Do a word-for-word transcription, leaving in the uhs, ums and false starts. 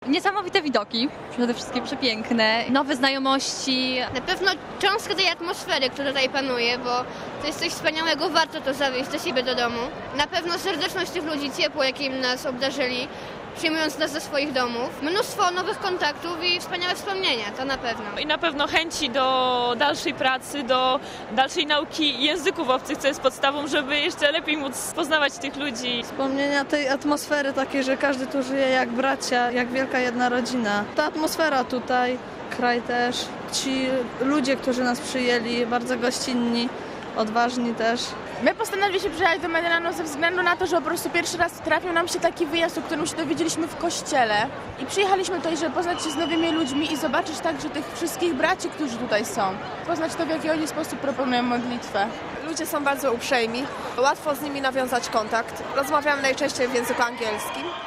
Niesamowite widoki, przede wszystkim przepiękne, nowe znajomości. Na pewno cząstka tej atmosfery, która tutaj panuje, bo to jest coś wspaniałego, warto to zawieźć do siebie do domu. Na pewno serdeczność tych ludzi, ciepło, jakim nas obdarzyli, przyjmując nas do swoich domów. Mnóstwo nowych kontaktów i wspaniałe wspomnienia, to na pewno. I na pewno chęci do dalszej pracy, do dalszej nauki języków obcych, co jest podstawą, żeby jeszcze lepiej móc poznawać tych ludzi. Wspomnienia tej atmosfery takiej, że każdy tu żyje jak bracia, jak wielka jedna rodzina. Ta atmosfera tutaj, kraj też, ci ludzie, którzy nas przyjęli, bardzo gościnni, odważni też. My postanowiliśmy przyjechać do Mediolanu ze względu na to, że po prostu pierwszy raz trafił nam się taki wyjazd, o którym się dowiedzieliśmy w kościele. I przyjechaliśmy tutaj, żeby poznać się z nowymi ludźmi i zobaczyć także tych wszystkich braci, którzy tutaj są. Poznać to, w jaki oni sposób proponują modlitwę. Ludzie są bardzo uprzejmi, łatwo z nimi nawiązać kontakt. Rozmawiamy najczęściej w języku angielskim.